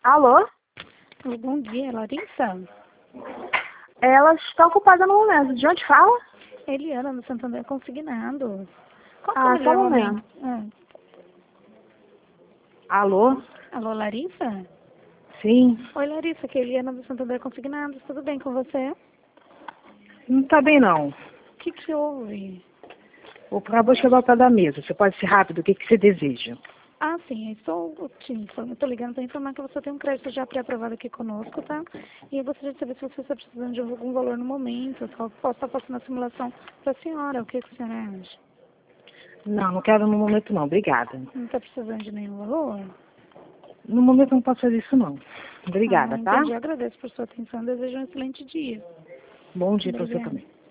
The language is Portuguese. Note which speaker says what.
Speaker 1: Alô?
Speaker 2: Bom dia, Larissa.
Speaker 1: Ela está ocupada no momento. De onde fala?
Speaker 2: Eliana, do Santander Consignado. Qual que é o
Speaker 1: Só
Speaker 2: melhor
Speaker 1: um momento. Alô?
Speaker 2: Alô, Larissa?
Speaker 1: Sim.
Speaker 2: Oi, Larissa, aqui é Eliana do Santander Consignado. Tudo bem com você?
Speaker 1: Não tá bem, não.
Speaker 2: O que houve?
Speaker 1: Por favor, chegar ao pé da mesa. Você pode ser rápido. O que você deseja?
Speaker 2: Ah, sim, estou ligando para informar que você tem um crédito já pré-aprovado aqui conosco, tá? E eu gostaria de saber se você está precisando de algum valor no momento. Eu posso estar passando a simulação para a senhora. O que a senhora acha?
Speaker 1: Não quero no momento, não. Obrigada.
Speaker 2: Não está precisando de nenhum valor?
Speaker 1: No momento não posso fazer isso, não. Obrigada, tá?
Speaker 2: Entendi. Eu agradeço por sua atenção. Desejo um excelente dia.
Speaker 1: Bom dia para você
Speaker 2: Obrigada.
Speaker 1: também.